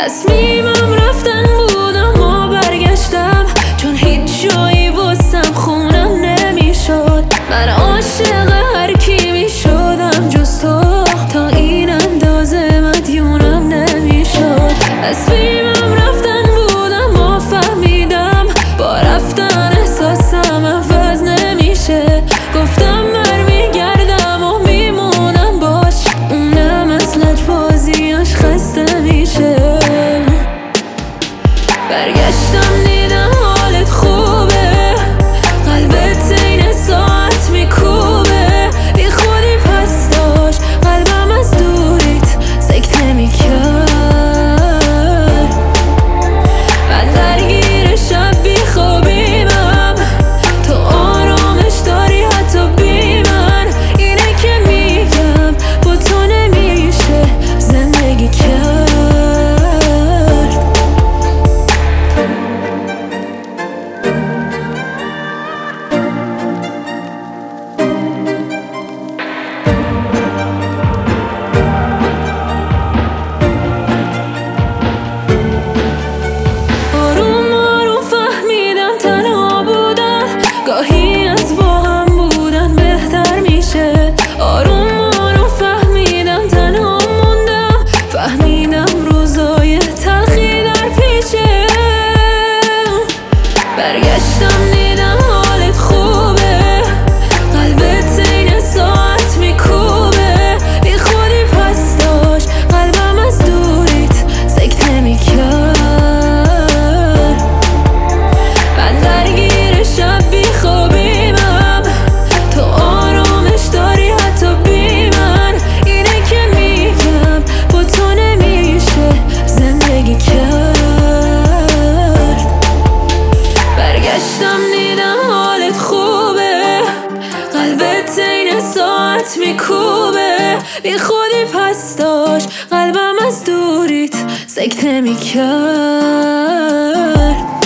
تصمیمم رفتن بود اما برگشتم، چون هیچ جایی واسم خونم نمیشد. من عاشق هر کی میشدم جز تو، تا این اندازه مدیونم نمیشد. تصمیمم رفتن بود اما فهمیدم با رفتن احساسم عوض نمیشه. گفتم برمیگردم و میمونم باش، اونم از لجبازیاش خسته میشه. برگشتم دیدم حالت خوبه، قلبت این ساعت میکوبه. بی خودی پس داشت قلبم از دوریت سکته میکرد. من درگیر شب بی خوابیمم، تو آرامش داری حتی بی من. اینه که میگم با تو نمیشه زندگی کرد. آروم آروم فهمیدم تنها بودن گاهی از با هم بودن بهتر میشه. آروم آروم فهمیدم تنها موندم، فهمیدم روزای تلخی در پیشه. برگشتم دیدم حالت خوبه، قلبت این ساعت میکوبه. بی خودی پس داشت قلبم از دوریت سکته میکرد. من درگیر شب بی خوابیمم، تو آرامش داری حتی بی من. اینه که میگم با تو نمیشه زندگی کرد. برگشتم دیدم حالت خوبه، قلبت این ساعت میکوبه. بی خودی پس داشت قلبم از دوریت سکته میکرد.